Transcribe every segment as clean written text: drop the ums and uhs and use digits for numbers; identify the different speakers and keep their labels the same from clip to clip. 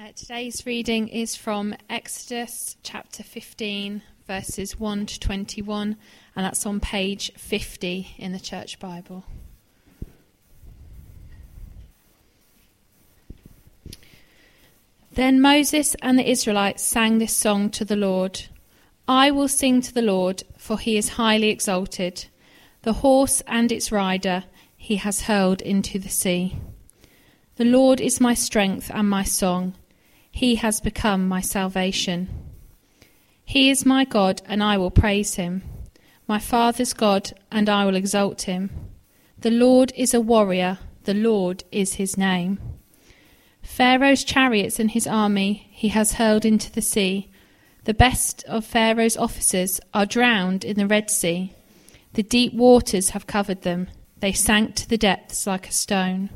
Speaker 1: Today's reading is from Exodus chapter 15, verses 1 to 21, and that's on page 50 in the Church Bible. Then Moses and the Israelites sang this song to the Lord. I will sing to the Lord, for he is highly exalted. The horse and its rider he has hurled into the sea. The Lord is my strength and my song. He has become my salvation. He is my God, and I will praise him. My father's God, and I will exalt him. The Lord is a warrior. The Lord is his name. Pharaoh's chariots and his army he has hurled into the sea. The best of Pharaoh's officers are drowned in the Red Sea. The deep waters have covered them. They sank to the depths like a stone.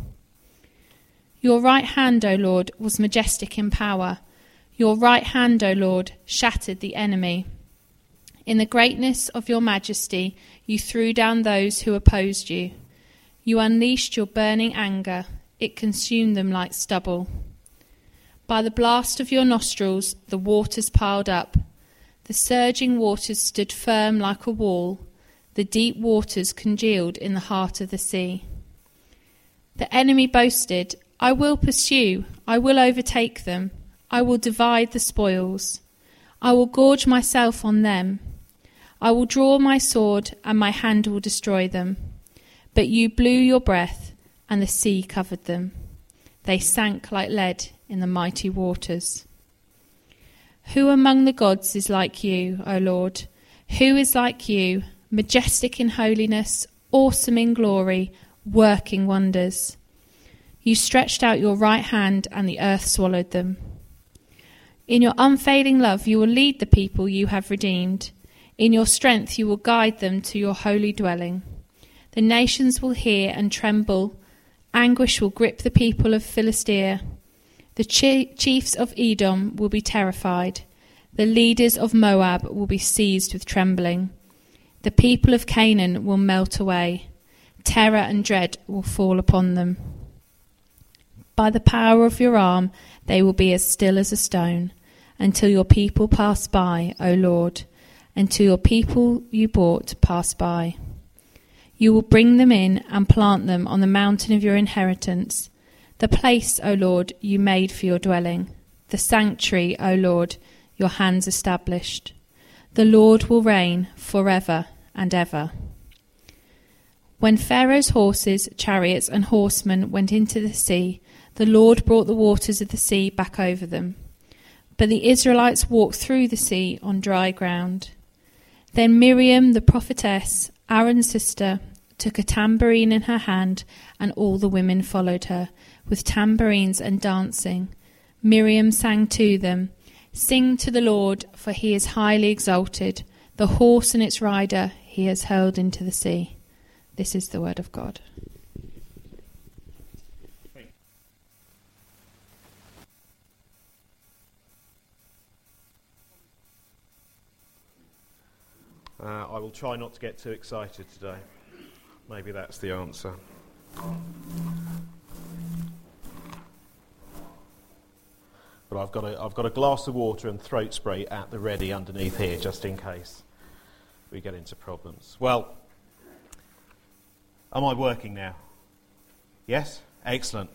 Speaker 1: Your right hand, O Lord, was majestic in power. Your right hand, O Lord, shattered the enemy. In the greatness of your majesty, you threw down those who opposed you. You unleashed your burning anger. It consumed them like stubble. By the blast of your nostrils, the waters piled up. The surging waters stood firm like a wall. The deep waters congealed in the heart of the sea. The enemy boasted, I will pursue, I will overtake them, I will divide the spoils. I will gorge myself on them. I will draw my sword, and my hand will destroy them. But you blew your breath, and the sea covered them. They sank like lead in the mighty waters. Who among the gods is like you, O Lord? Who is like you, majestic in holiness, awesome in glory, working wonders? You stretched out your right hand, and the earth swallowed them. In your unfailing love you will lead the people you have redeemed. In your strength you will guide them to your holy dwelling. The nations will hear and tremble. Anguish will grip the people of Philistia. The chiefs of Edom will be terrified. The leaders of Moab will be seized with trembling. The people of Canaan will melt away. Terror and dread will fall upon them. By the power of your arm they will be as still as a stone, until your people pass by, O Lord, until your people you bought pass by. You will bring them in and plant them on the mountain of your inheritance, the place, O Lord, you made for your dwelling, the sanctuary, O Lord, your hands established. The Lord will reign forever and ever. When Pharaoh's horses, chariots, and horsemen went into the sea, the Lord brought the waters of the sea back over them. But the Israelites walked through the sea on dry ground. Then Miriam, the prophetess, Aaron's sister, took a tambourine in her hand, and all the women followed her, with tambourines and dancing. Miriam sang to them, Sing to the Lord, for he is highly exalted. The horse and its rider he has hurled into the sea. This is the word of God.
Speaker 2: I will try not to get too excited today. Maybe that's the answer. But I've got a glass of water and throat spray at the ready underneath here, just in case we get into problems. Well, am I working now? Yes? Excellent.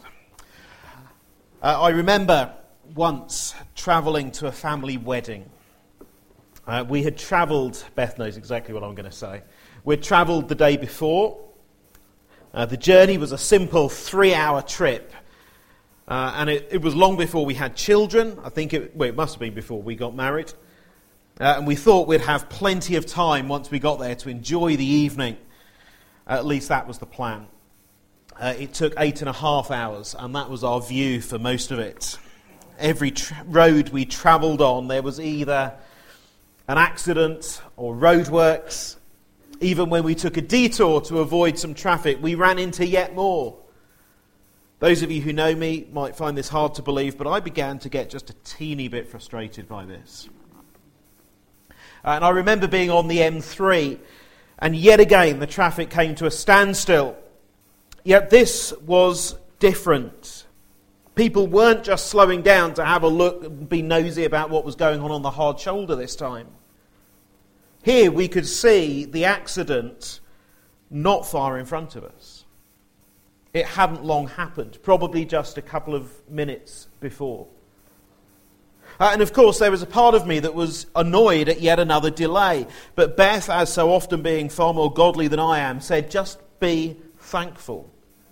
Speaker 2: I remember once travelling to a family wedding. We had travelled, Beth knows exactly what I'm going to say. We'd travelled the day before. The journey was a simple 3-hour trip. And it was long before we had children. I think it must have been before we got married. And we thought we'd have plenty of time once we got there to enjoy the evening. At least that was the plan. It took 8.5 hours, and that was our view for most of it. Every road we travelled on, there was either an accident or roadworks. Even when we took a detour to avoid some traffic, we ran into yet more. Those of you who know me might find this hard to believe, but I began to get just a teeny bit frustrated by this. And I remember being on the M3, and yet again the traffic came to a standstill. Yet this was different. People weren't just slowing down to have a look and be nosy about what was going on the hard shoulder this time. Here we could see the accident not far in front of us. It hadn't long happened, probably just a couple of minutes before. And of course there was a part of me that was annoyed at yet another delay. But Beth, as so often being far more godly than I am, said, just be thankful.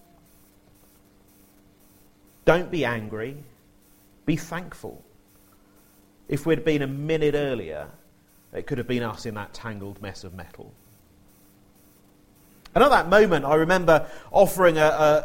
Speaker 2: Don't be angry, be thankful. If we'd been a minute earlier, it could have been us in that tangled mess of metal. And at that moment, I remember offering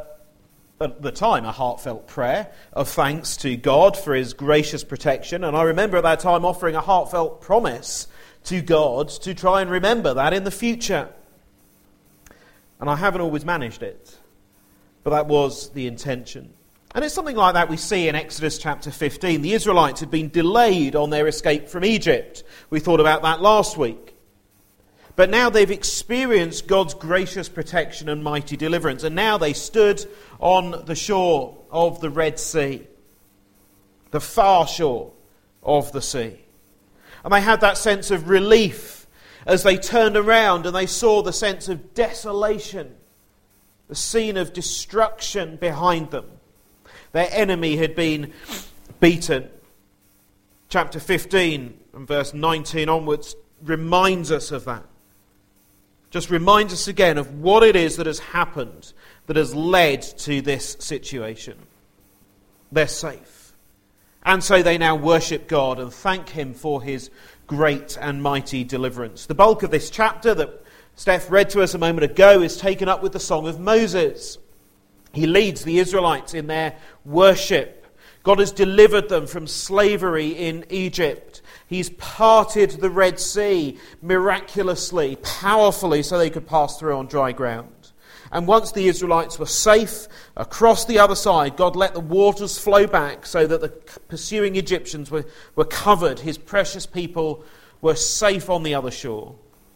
Speaker 2: at the time, a heartfelt prayer of thanks to God for his gracious protection. And I remember at that time offering a heartfelt promise to God to try and remember that in the future. And I haven't always managed it, but that was the intention. And it's something like that we see in Exodus chapter 15. The Israelites had been delayed on their escape from Egypt. We thought about that last week. But now they've experienced God's gracious protection and mighty deliverance. And now they stood on the shore of the Red Sea, the far shore of the sea. And they had that sense of relief as they turned around and they saw the sense of desolation, the scene of destruction behind them. Their enemy had been beaten. Chapter 15 and verse 19 onwards reminds us of that. Just reminds us again of what it is that has happened that has led to this situation. They're safe. And so they now worship God and thank him for his great and mighty deliverance. The bulk of this chapter that Steph read to us a moment ago is taken up with the Song of Moses. He leads the Israelites in their worship. God has delivered them from slavery in Egypt. He's parted the Red Sea miraculously, powerfully, so they could pass through on dry ground. And once the Israelites were safe across the other side, God let the waters flow back so that the pursuing Egyptians were covered. His precious people were safe on the other shore.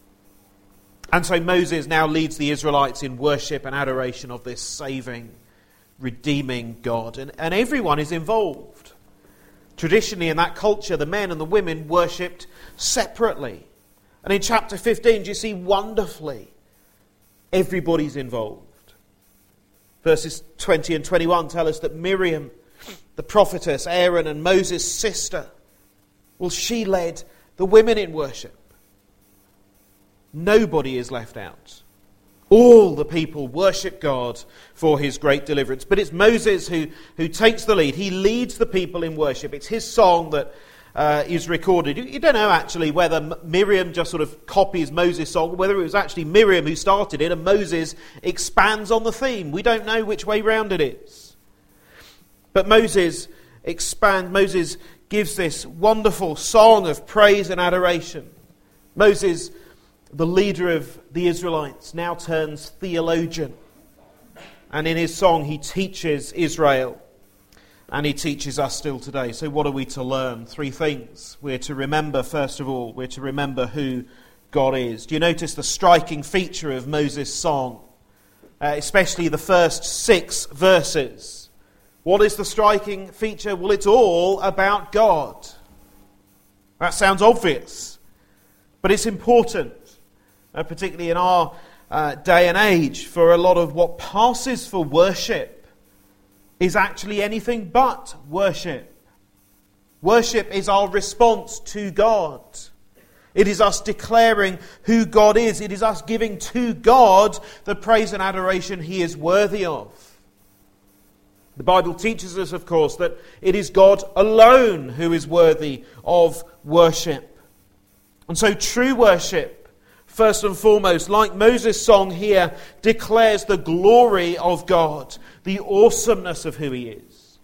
Speaker 2: And so Moses now leads the Israelites in worship and adoration of this saving, redeeming God. And everyone is involved. Traditionally in that culture, the men and the women worshipped separately. And in chapter 15, do you see wonderfully, everybody's involved. Verses 20 and 21 tell us that Miriam, the prophetess, Aaron and Moses' sister, well, she led the women in worship. Nobody is left out. All the people worship God for his great deliverance. But it's Moses who takes the lead. He leads the people in worship. It's his song that is recorded. You don't know actually whether Miriam just sort of copies Moses' song, or whether it was actually Miriam who started it and Moses expands on the theme. We don't know which way round it is. But Moses gives this wonderful song of praise and adoration. Moses, the leader of the Israelites, now turns theologian. And in his song he teaches Israel. And he teaches us still today. So what are we to learn? 3 things. We're to remember, first of all, we're to remember who God is. Do you notice the striking feature of Moses' song? Especially the first 6 verses. What is the striking feature? Well, it's all about God. That sounds obvious. But it's important. Particularly in our day and age, for a lot of what passes for worship is actually anything but worship. Worship is our response to God. It is us declaring who God is. It is us giving to God the praise and adoration he is worthy of. The Bible teaches us, of course, that it is God alone who is worthy of worship. And so true worship, first and foremost, like Moses' song here, declares the glory of God, the awesomeness of who he is.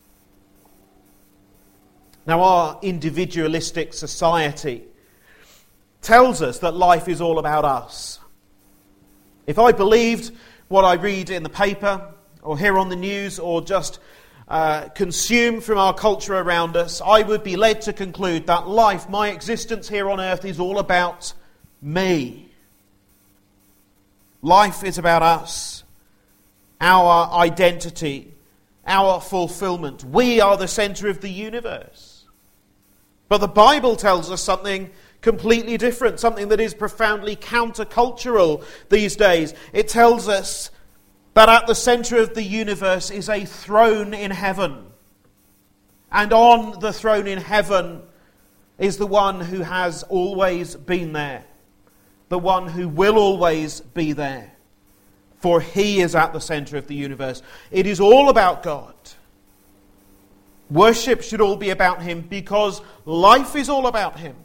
Speaker 2: Now, our individualistic society tells us that life is all about us. If I believed what I read in the paper, or hear on the news, or just consume from our culture around us, I would be led to conclude that life, my existence here on earth, is all about me. Life is about us, our identity, our fulfillment. We are the center of the universe. But the Bible tells us something completely different, something that is profoundly countercultural these days. It tells us that at the center of the universe is a throne in heaven. And on the throne in heaven is the one who has always been there, the one who will always be there. For he is at the center of the universe. It is all about God. Worship should all be about him because life is all about him.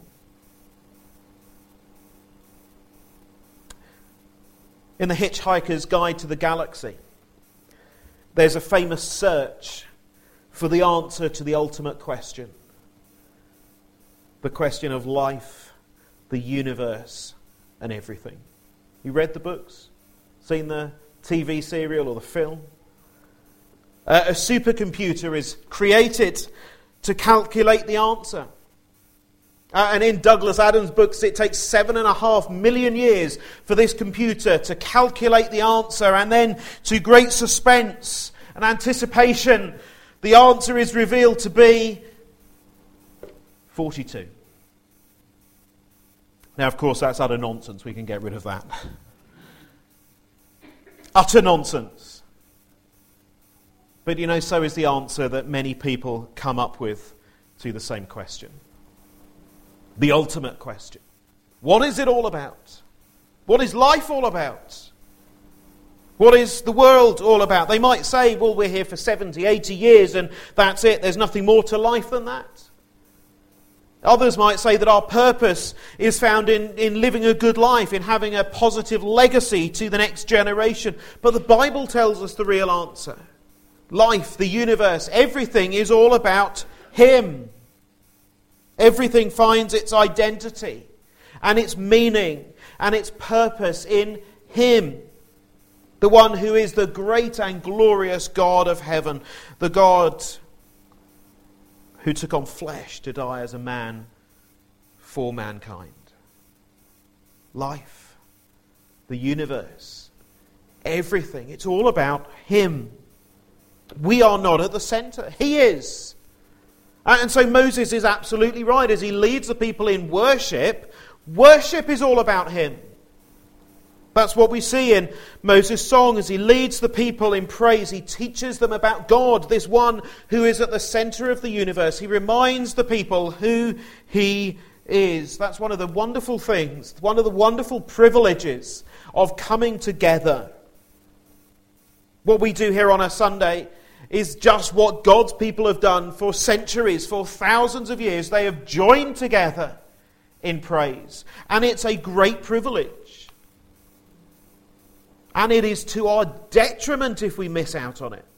Speaker 2: In The Hitchhiker's Guide to the Galaxy, there's a famous search for the answer to the ultimate question. The question of life, the universe, and everything. You read the books? Seen the TV serial or the film? A supercomputer is created to calculate the answer. And in Douglas Adams' books, it takes 7.5 million years for this computer to calculate the answer, and then, to great suspense and anticipation, the answer is revealed to be 42. Now, of course, that's utter nonsense. We can get rid of that. Utter nonsense. But you know, so is the answer that many people come up with to the same question. The ultimate question. What is it all about? What is life all about? What is the world all about? They might say, well, we're here for 70, 80 years and that's it. There's nothing more to life than that. Others might say that our purpose is found in living a good life, in having a positive legacy to the next generation. But the Bible tells us the real answer. Life, the universe, everything is all about him. Everything finds its identity and its meaning and its purpose in him. The one who is the great and glorious God of heaven. The God who took on flesh to die as a man for mankind. Life, the universe, everything. It's all about him. We are not at the center. He is. And so Moses is absolutely right. As he leads the people in worship, worship is all about him. That's what we see in Moses' song. As he leads the people in praise, he teaches them about God, this one who is at the center of the universe. He reminds the people who he is. That's one of the wonderful things, one of the wonderful privileges of coming together. What we do here on a Sunday is just what God's people have done for centuries, for thousands of years. They have joined together in praise. And it's a great privilege. And it is to our detriment if we miss out on it.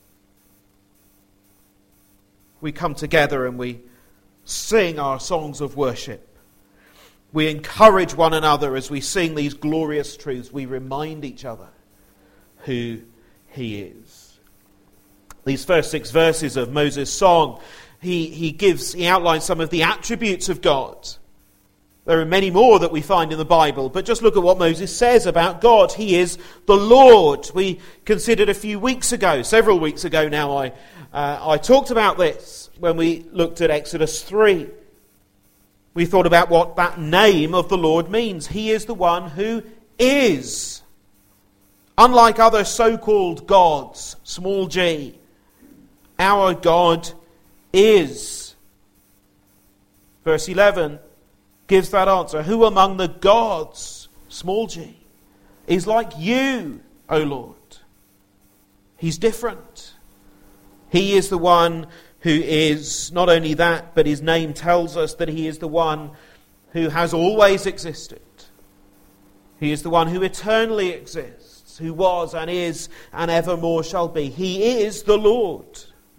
Speaker 2: We come together and we sing our songs of worship. We encourage one another as we sing these glorious truths. We remind each other who he is. These first 6 verses of Moses' song, he outlines some of the attributes of God. There are many more that we find in the Bible, but just look at what Moses says about God. He is the Lord. We considered several weeks ago now, I talked about this when we looked at Exodus 3. We thought about what that name of the Lord means. He is the one who is. Unlike other so-called gods, small g, our God is. Verse 11 gives that answer. Who among the gods, small g, is like you, O Lord? He's different. He is the one who is not only that, but his name tells us that he is the one who has always existed. He is the one who eternally exists, who was and is and evermore shall be. He is the Lord.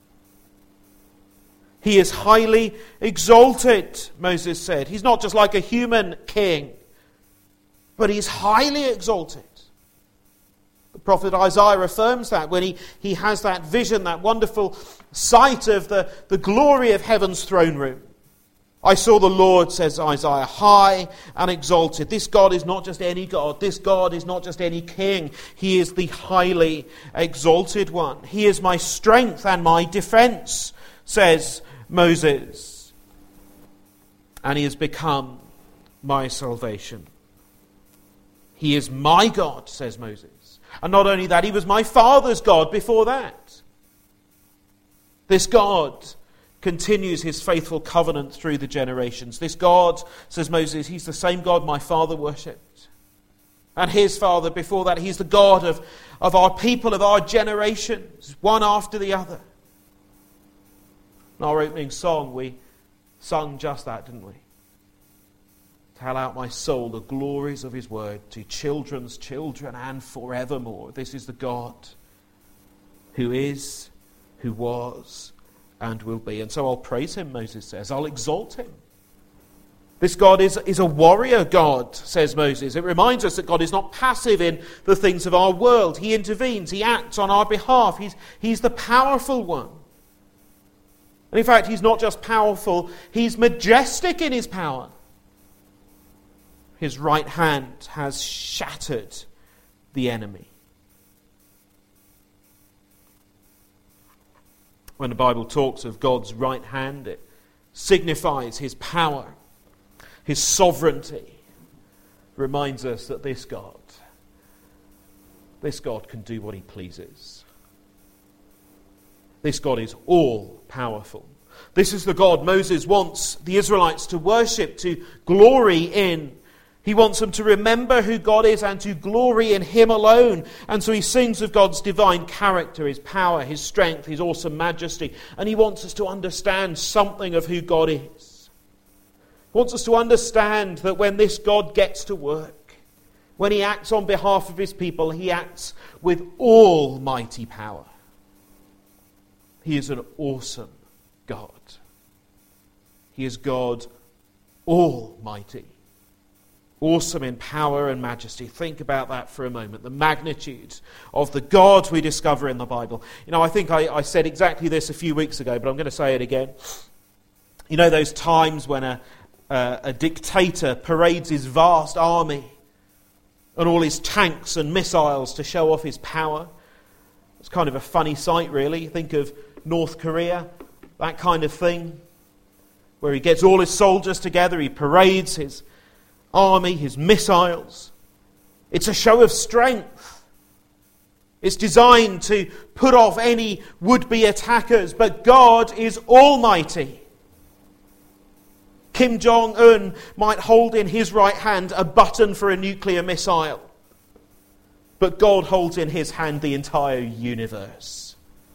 Speaker 2: He is highly exalted, Moses said. He's not just like a human king, but he's highly exalted. The prophet Isaiah affirms that when he has that vision, that wonderful sight of the glory of heaven's throne room. I saw the Lord, says Isaiah, high and exalted. This God is not just any God. This God is not just any king. He is the highly exalted one. He is my strength and my defense, says Moses. And he has become my salvation. He is my God, says Moses. And not only that, he was my father's God before that. This God continues his faithful covenant through the generations. This God, says Moses, he's the same God my father worshipped. And his father before that, he's the God of our people, of our generations, one after the other. In our opening song, we sung just that, didn't we? Tell out my soul the glories of his word to children's children and forevermore. This is the God who is, who was, and will be. And so I'll praise him, Moses says. I'll exalt him. This God is a warrior God, says Moses. It reminds us that God is not passive in the things of our world. He intervenes. He acts on our behalf. He's the powerful one. And in fact, he's not just powerful, he's majestic in his power. His right hand has shattered the enemy. When the Bible talks of God's right hand, it signifies his power, his sovereignty. It reminds us that this God can do what he pleases. This God is all powerful. This is the God Moses wants the Israelites to worship, to glory in. He wants them to remember who God is and to glory in him alone. And so he sings of God's divine character, his power, his strength, his awesome majesty. And he wants us to understand something of who God is. He wants us to understand that when this God gets to work, when he acts on behalf of his people, he acts with almighty power. He is an awesome God. He is God Almighty. Awesome in power and majesty. Think about that for a moment. The magnitude of the God we discover in the Bible. You know, I think I said exactly this a few weeks ago, but I'm going to say it again. You know those times when a dictator parades his vast army and all his tanks and missiles to show off his power? It's kind of a funny sight, really. Think of North Korea, that kind of thing, where he gets all his soldiers together, he parades his army, his missiles. It's a show of strength. It's designed to put off any would-be attackers, but God is almighty. Kim Jong-un might hold in his right hand a button for a nuclear missile, but God holds in his hand the entire universe.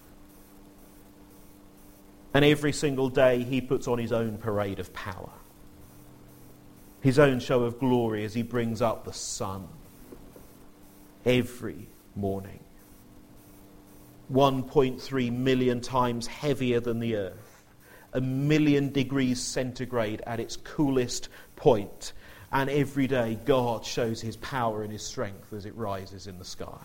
Speaker 2: And every single day he puts on his own parade of power. His own show of glory as he brings up the sun every morning. 1.3 million times heavier than the earth. 1 million degrees centigrade at its coolest point. And every day God shows his power and his strength as it rises in the sky.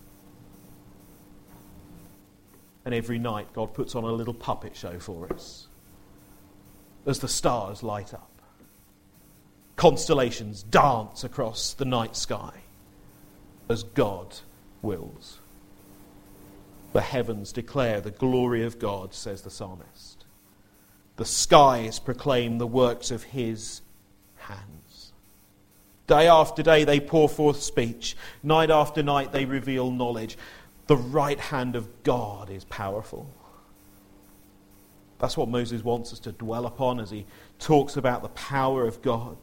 Speaker 2: And every night God puts on a little puppet show for us as the stars light up. Constellations dance across the night sky as God wills. The heavens declare the glory of God, says the psalmist. The skies proclaim the works of his hands. Day after day they pour forth speech. Night after night they reveal knowledge. The right hand of God is powerful. That's what Moses wants us to dwell upon as he talks about the power of God.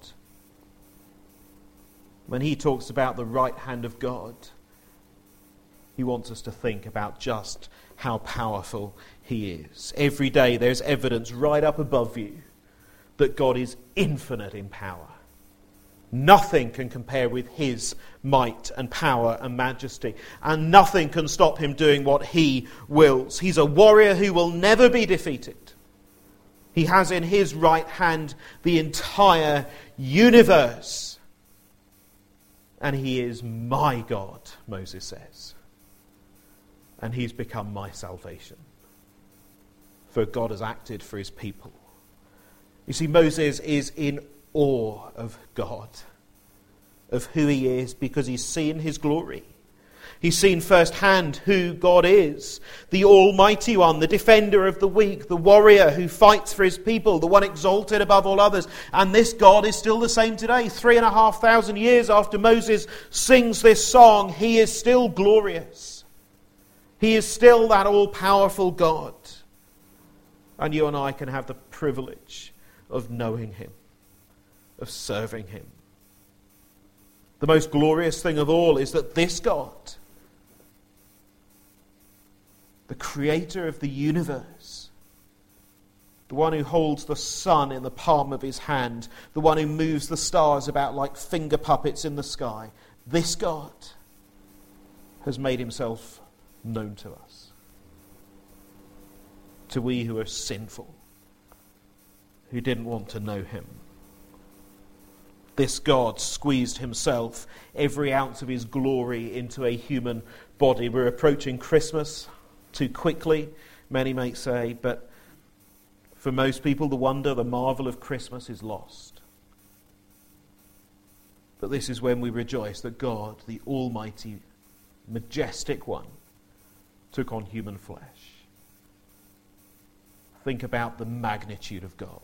Speaker 2: When he talks about the right hand of God, he wants us to think about just how powerful he is. Every day there's evidence right up above you that God is infinite in power. Nothing can compare with his might and power and majesty. And nothing can stop him doing what he wills. He's a warrior who will never be defeated. He has in his right hand the entire universe. And he is my God, Moses says. And he's become my salvation. For God has acted for his people. You see, Moses is in awe of God, of who he is, because he's seen his glory. He's seen firsthand who God is, the Almighty One, the defender of the weak, the warrior who fights for his people, the one exalted above all others. And this God is still the same today. 3,500 years after Moses sings this song, he is still glorious. He is still that all-powerful God. And you and I can have the privilege of knowing him, of serving him. The most glorious thing of all is that this God, the creator of the universe, the one who holds the sun in the palm of his hand, the one who moves the stars about like finger puppets in the sky, this God has made himself known to us. To we who are sinful, who didn't want to know him. This God squeezed himself, every ounce of his glory, into a human body. We're approaching Christmas too quickly, many may say, but for most people the wonder, the marvel of Christmas is lost. But this is when we rejoice that God, the Almighty, majestic one, took on human flesh. Think about the magnitude of God.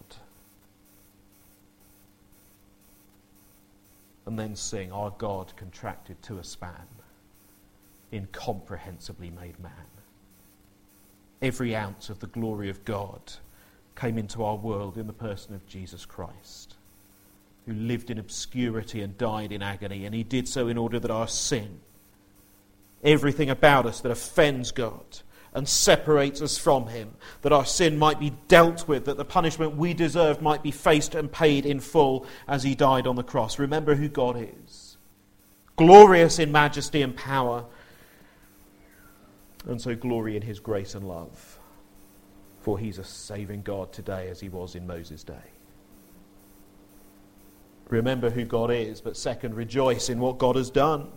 Speaker 2: And then sing, our God contracted to a span, incomprehensibly made man. Every ounce of the glory of God came into our world in the person of Jesus Christ, who lived in obscurity and died in agony, and he did so in order that our sin, everything about us that offends God and separates us from him, that our sin might be dealt with, that the punishment we deserved might be faced and paid in full as he died on the cross. Remember who God is. Glorious in majesty and power, and so glory in his grace and love. For he's a saving God today as he was in Moses' day. Remember who God is, but second, rejoice in what God has done.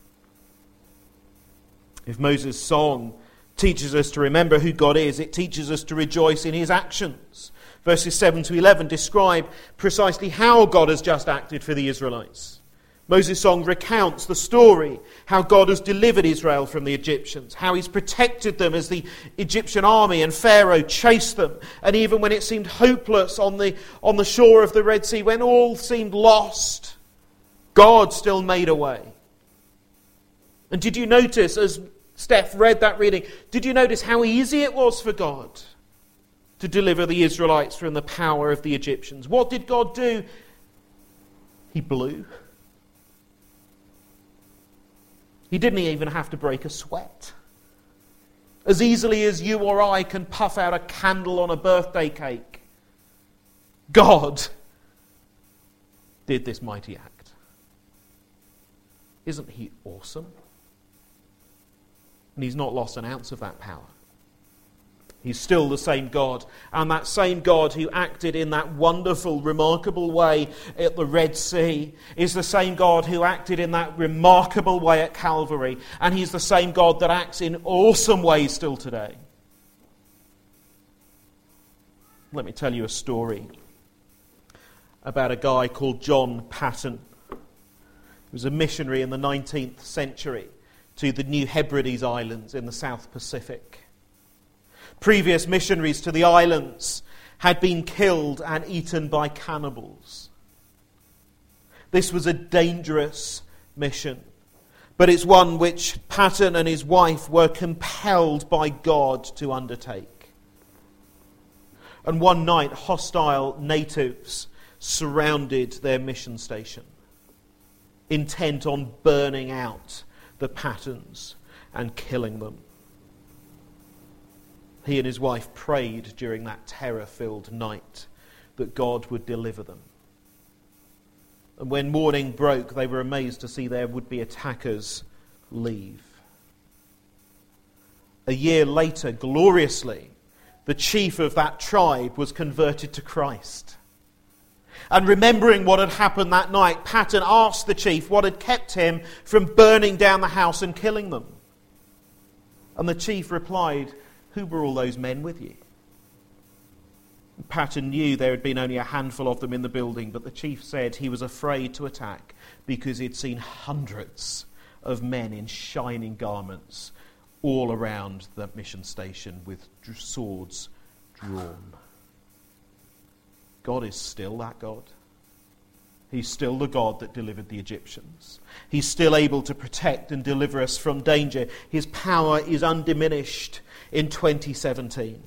Speaker 2: If Moses' song teaches us to remember who God is, it teaches us to rejoice in his actions. Verses 7 to 11 describe precisely how God has just acted for the Israelites. Moses' song recounts the story, how God has delivered Israel from the Egyptians, how he's protected them as the Egyptian army and Pharaoh chased them. And even when it seemed hopeless on the shore of the Red Sea, when all seemed lost, God still made a way. And did you notice, as Steph read that reading, did you notice how easy it was for God to deliver the Israelites from the power of the Egyptians? What did God do? He blew. He didn't even have to break a sweat. As easily as you or I can puff out a candle on a birthday cake, God did this mighty act. Isn't he awesome? And he's not lost an ounce of that power. He's still the same God. And that same God who acted in that wonderful, remarkable way at the Red Sea is the same God who acted in that remarkable way at Calvary. And he's the same God that acts in awesome ways still today. Let me tell you a story about a guy called John Paton. He was a missionary in the 19th century to the New Hebrides Islands in the South Pacific. Previous missionaries to the islands had been killed and eaten by cannibals. This was a dangerous mission, but it's one which Paton and his wife were compelled by God to undertake. And one night, hostile natives surrounded their mission station, intent on burning out the Patons and killing them. He and his wife prayed during that terror-filled night that God would deliver them. And when morning broke, they were amazed to see their would-be attackers leave. A year later, gloriously, the chief of that tribe was converted to Christ. And remembering what had happened that night, Paton asked the chief what had kept him from burning down the house and killing them. And the chief replied, "Who were all those men with you?" Patton knew there had been only a handful of them in the building, but the chief said he was afraid to attack because he'd seen hundreds of men in shining garments all around the mission station with swords drawn. God is still that God. He's still the God that delivered the Egyptians. He's still able to protect and deliver us from danger. His power is undiminished in 2017.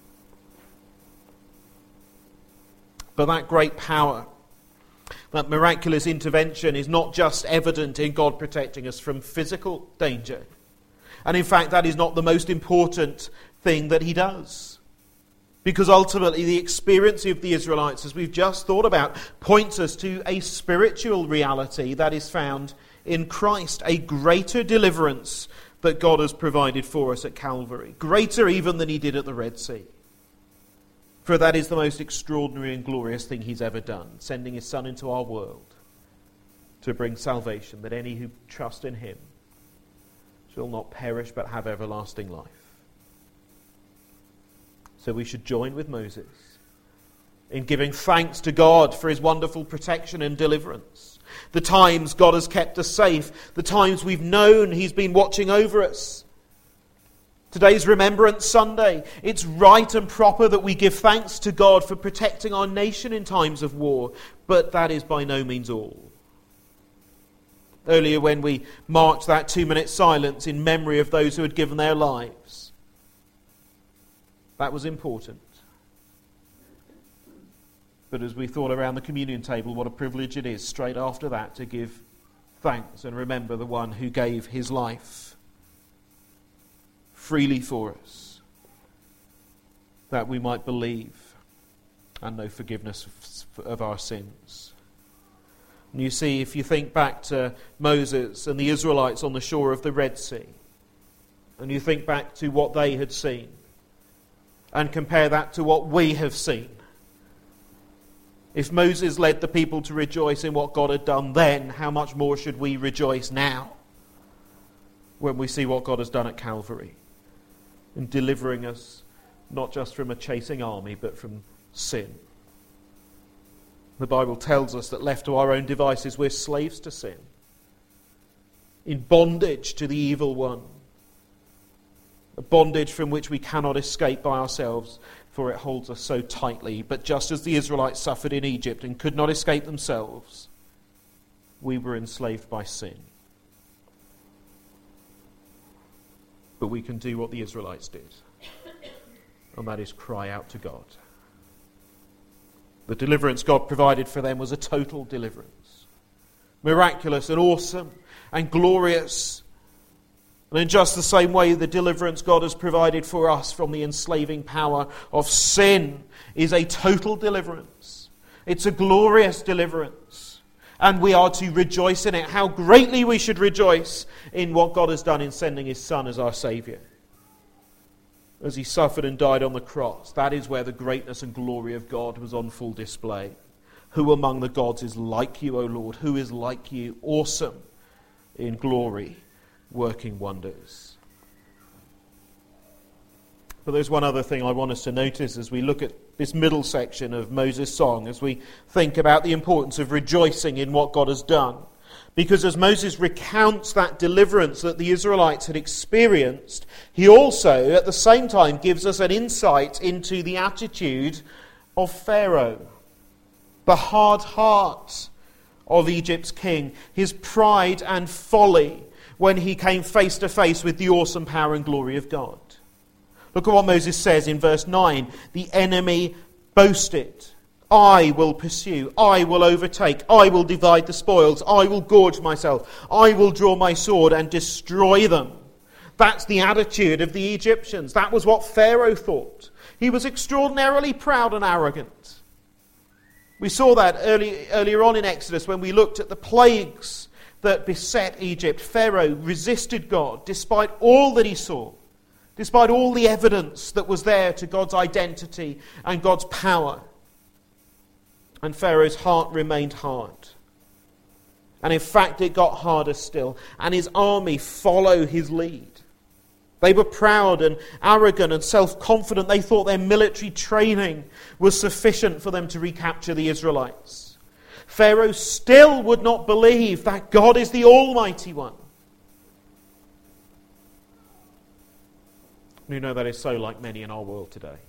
Speaker 2: But that great power, that miraculous intervention, is not just evident in God protecting us from physical danger. And in fact, that is not the most important thing that he does. Because ultimately the experience of the Israelites, as we've just thought about, points us to a spiritual reality that is found in Christ, a greater deliverance that God has provided for us at Calvary, greater even than he did at the Red Sea. For that is the most extraordinary and glorious thing he's ever done, sending his Son into our world to bring salvation, that any who trust in him shall not perish but have everlasting life. So we should join with Moses in giving thanks to God for his wonderful protection and deliverance. The times God has kept us safe, the times we've known he's been watching over us. Today's Remembrance Sunday. It's right and proper that we give thanks to God for protecting our nation in times of war, but that is by no means all. Earlier when we marked that 2-minute silence in memory of those who had given their lives, that was important. But as we thought around the communion table, what a privilege it is straight after that to give thanks and remember the one who gave his life freely for us, that we might believe and know forgiveness of our sins. And you see, if you think back to Moses and the Israelites on the shore of the Red Sea, and you think back to what they had seen, and compare that to what we have seen, if Moses led the people to rejoice in what God had done then, how much more should we rejoice now when we see what God has done at Calvary in delivering us not just from a chasing army but from sin. The Bible tells us that left to our own devices we're slaves to sin, in bondage to the evil one, a bondage from which we cannot escape by ourselves, for it holds us so tightly. But just as the Israelites suffered in Egypt and could not escape themselves, we were enslaved by sin. But we can do what the Israelites did, and that is cry out to God. The deliverance God provided for them was a total deliverance, miraculous and awesome and glorious. And in just the same way, the deliverance God has provided for us from the enslaving power of sin is a total deliverance. It's a glorious deliverance. And we are to rejoice in it. How greatly we should rejoice in what God has done in sending his Son as our Saviour, as he suffered and died on the cross. That is where the greatness and glory of God was on full display. Who among the gods is like you, O Lord? Who is like you, awesome in glory, working wonders? But there's one other thing I want us to notice as we look at this middle section of Moses' song, as we think about the importance of rejoicing in what God has done. Because as Moses recounts that deliverance that the Israelites had experienced, he also, at the same time, gives us an insight into the attitude of Pharaoh, the hard heart of Egypt's king, his pride and folly when he came face to face with the awesome power and glory of God. Look at what Moses says in verse 9. The enemy boasted. I will pursue. I will overtake. I will divide the spoils. I will gorge myself. I will draw my sword and destroy them. That's the attitude of the Egyptians. That was what Pharaoh thought. He was extraordinarily proud and arrogant. We saw that earlier on in Exodus when we looked at the plagues that beset Egypt. Pharaoh resisted God despite all that he saw, despite all the evidence that was there to God's identity and God's power. And Pharaoh's heart remained hard. And in fact, it got harder still. And his army followed his lead. They were proud and arrogant and self-confident. They thought their military training was sufficient for them to recapture the Israelites. Pharaoh still would not believe that God is the Almighty One. You know that is so like many in our world today.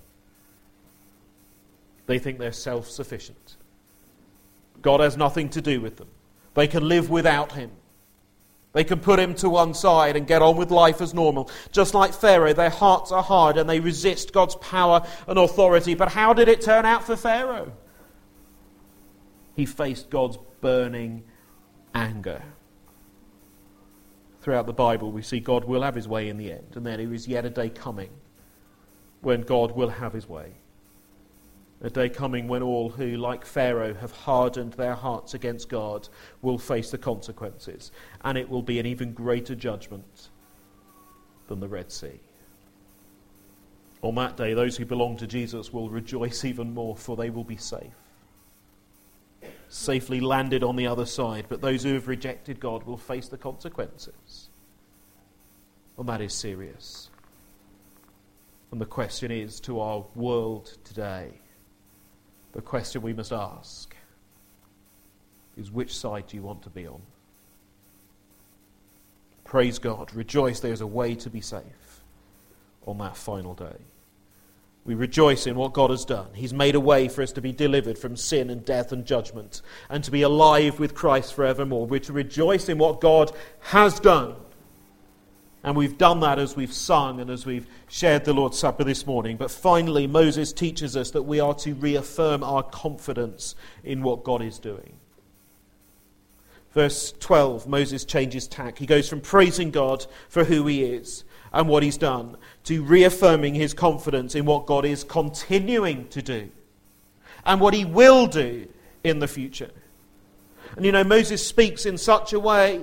Speaker 2: They think they're self-sufficient. God has nothing to do with them. They can live without him. They can put him to one side and get on with life as normal. Just like Pharaoh, their hearts are hard and they resist God's power and authority. But how did it turn out for Pharaoh? He faced God's burning anger. Throughout the Bible, we see God will have his way in the end. And there is yet a day coming when God will have his way. A day coming when all who, like Pharaoh, have hardened their hearts against God will face the consequences. And it will be an even greater judgment than the Red Sea. On that day, those who belong to Jesus will rejoice even more, for they will be safe. Safely landed on the other side. But those who have rejected God will face the consequences. And that is serious. And the question is, to our world today, the question we must ask is, which side do you want to be on? Praise God. Rejoice, there is a way to be safe on that final day. We rejoice in what God has done. He's made a way for us to be delivered from sin and death and judgment and to be alive with Christ forevermore. We're to rejoice in what God has done. And we've done that as we've sung and as we've shared the Lord's Supper this morning. But finally, Moses teaches us that we are to reaffirm our confidence in what God is doing. Verse 12, Moses changes tack. He goes from praising God for who he is and what he's done to reaffirming his confidence in what God is continuing to do and what he will do in the future. And you know, Moses speaks in such a way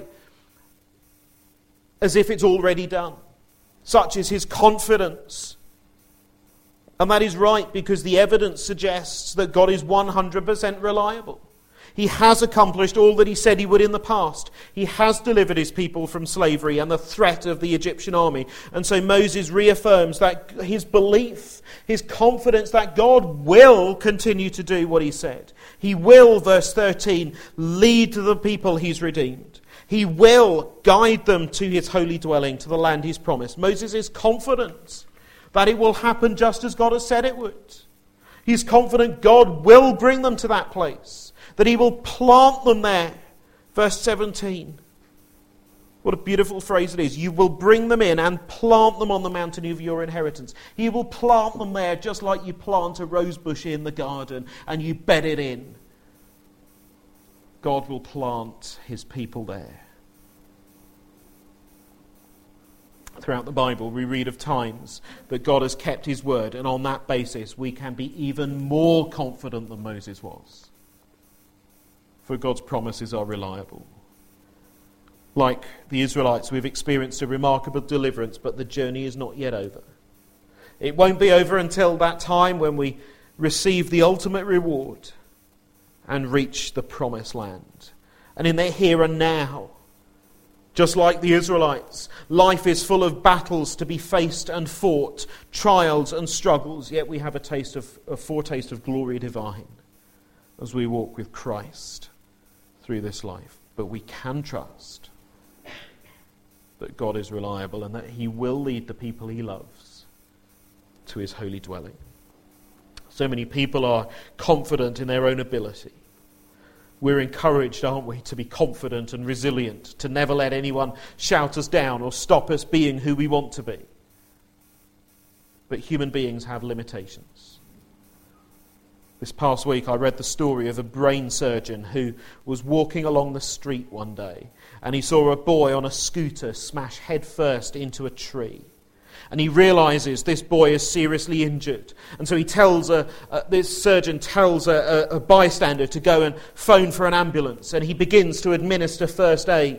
Speaker 2: as if it's already done. Such is his confidence. And that is right, because the evidence suggests that God is 100% reliable. He has accomplished all that he said he would in the past. He has delivered his people from slavery and the threat of the Egyptian army. And so Moses reaffirms that his belief, his confidence that God will continue to do what he said. He will, verse 13, lead the people he's redeemed. He will guide them to his holy dwelling, to the land he's promised. Moses is confident that it will happen just as God has said it would. He's confident God will bring them to that place, that he will plant them there. Verse 17. What a beautiful phrase it is. You will bring them in and plant them on the mountain of your inheritance. He will plant them there just like you plant a rose bush in the garden and you bed it in. God will plant his people there. Throughout the Bible, we read of times that God has kept his word, and on that basis, we can be even more confident than Moses was. For God's promises are reliable. Like the Israelites, we've experienced a remarkable deliverance, but the journey is not yet over. It won't be over until that time when we receive the ultimate reward and reach the promised land. And in the here and now, just like the Israelites, life is full of battles to be faced and fought, trials and struggles, yet we have a foretaste of glory divine as we walk with Christ through this life. But we can trust that God is reliable and that he will lead the people he loves to his holy dwelling. So many people are confident in their own ability. We're encouraged, aren't we, to be confident and resilient, to never let anyone shout us down or stop us being who we want to be. But human beings have limitations. This past week I read the story of a brain surgeon who was walking along the street one day and he saw a boy on a scooter smash headfirst into a tree. And he realizes this boy is seriously injured. And so he tells this surgeon tells a bystander to go and phone for an ambulance. And he begins to administer first aid.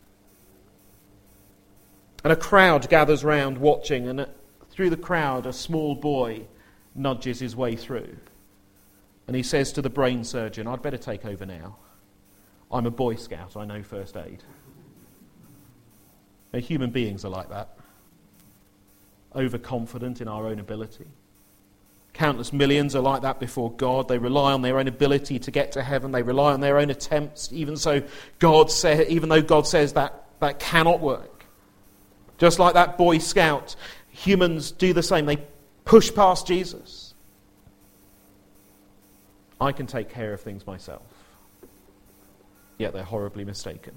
Speaker 2: And a crowd gathers round watching. And through the crowd, a small boy nudges his way through. And he says to the brain surgeon, "I'd better take over now. I'm a Boy Scout. I know first aid." Now, human beings are like that. overconfident in our own ability. Countless millions are like that before God. They rely on their own ability to get to heaven. They rely on their own attempts, even though God says that cannot work. Just like that Boy Scout, humans do the same. They push past Jesus. I can take care of things myself. Yet they're horribly mistaken.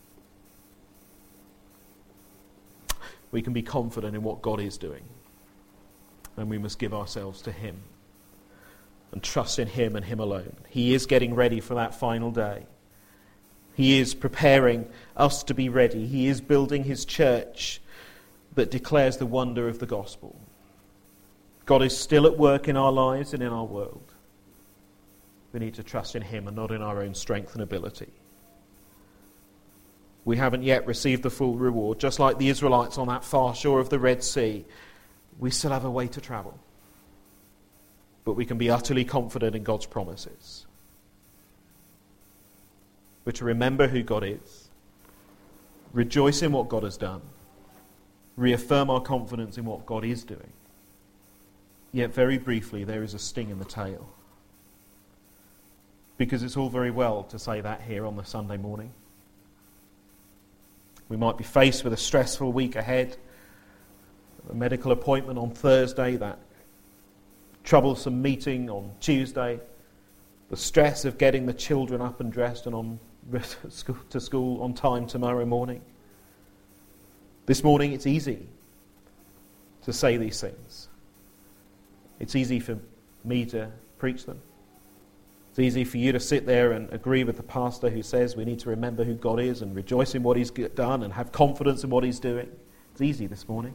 Speaker 2: We can be confident in what God is doing. And we must give ourselves to him and trust in him and him alone. He is getting ready for that final day. He is preparing us to be ready. He is building his church that declares the wonder of the gospel. God is still at work in our lives and in our world. We need to trust in him and not in our own strength and ability. We haven't yet received the full reward. Just like the Israelites on that far shore of the Red Sea, we still have a way to travel. But we can be utterly confident in God's promises. We're to remember who God is, rejoice in what God has done, reaffirm our confidence in what God is doing. Yet very briefly, there is a sting in the tail. Because it's all very well to say that here on the Sunday morning. We might be faced with a stressful week ahead, a medical appointment on Thursday, that troublesome meeting on Tuesday, the stress of getting the children up and dressed and on to school on time tomorrow morning. This morning it's easy to say these things. It's easy for me to preach them. It's easy for you to sit there and agree with the pastor who says we need to remember who God is and rejoice in what he's done and have confidence in what he's doing. It's easy this morning.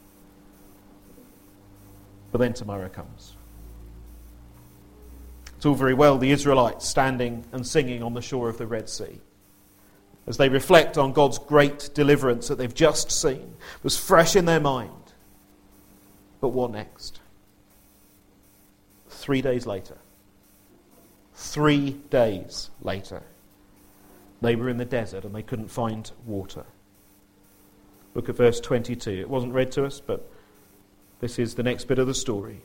Speaker 2: But then tomorrow comes. It's all very well the Israelites standing and singing on the shore of the Red Sea as they reflect on God's great deliverance that they've just seen. It was fresh in their mind. But what next? 3 days later. 3 days later, they were in the desert and they couldn't find water. Look at verse 22. It wasn't read to us, but this is the next bit of the story.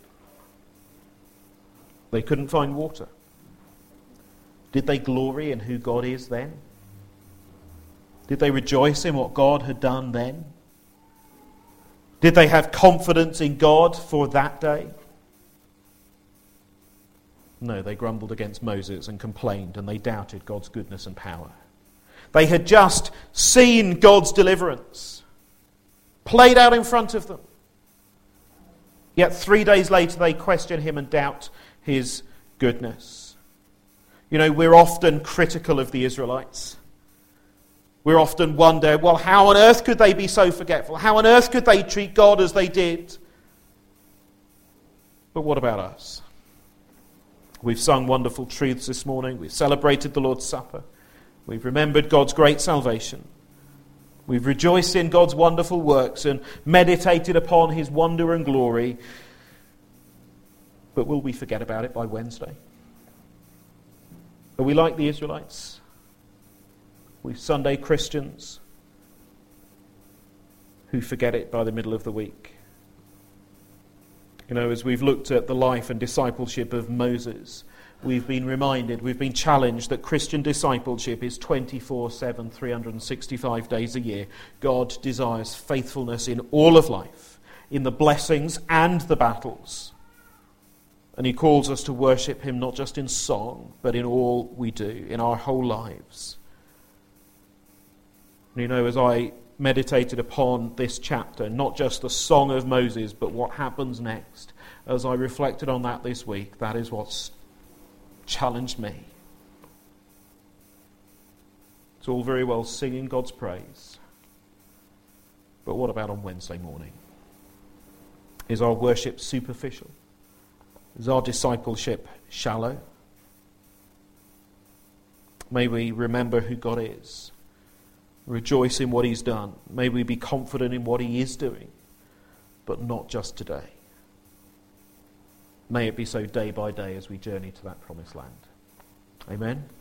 Speaker 2: They couldn't find water. Did they glory in who God is then? Did they rejoice in what God had done then? Did they have confidence in God for that day? No, they grumbled against Moses and complained, and they doubted God's goodness and power. They had just seen God's deliverance played out in front of them. Yet 3 days later they question him and doubt his goodness. You know, we're often critical of the Israelites. We often wonder, well, how on earth could they be so forgetful? How on earth could they treat God as they did? But what about us? We've sung wonderful truths this morning. We've celebrated the Lord's Supper. We've remembered God's great salvation. We've rejoiced in God's wonderful works and meditated upon his wonder and glory. But will we forget about it by Wednesday? Are we like the Israelites? We Sunday Christians who forget it by the middle of the week. You know, as we've looked at the life and discipleship of Moses, we've been reminded, we've been challenged that Christian discipleship is 24/7, 365 days a year. God desires faithfulness in all of life, in the blessings and the battles. And he calls us to worship him not just in song, but in all we do, in our whole lives. And you know, as I meditated upon this chapter, not just the song of Moses, but what happens next, as I reflected on that this week, that is what's challenged me. It's all very well singing God's praise, but what about on Wednesday morning? Is our worship superficial? Is our discipleship shallow? May we remember who God is. Rejoice in what he's done. May we be confident in what he is doing, but not just today. May it be so day by day as we journey to that promised land. Amen.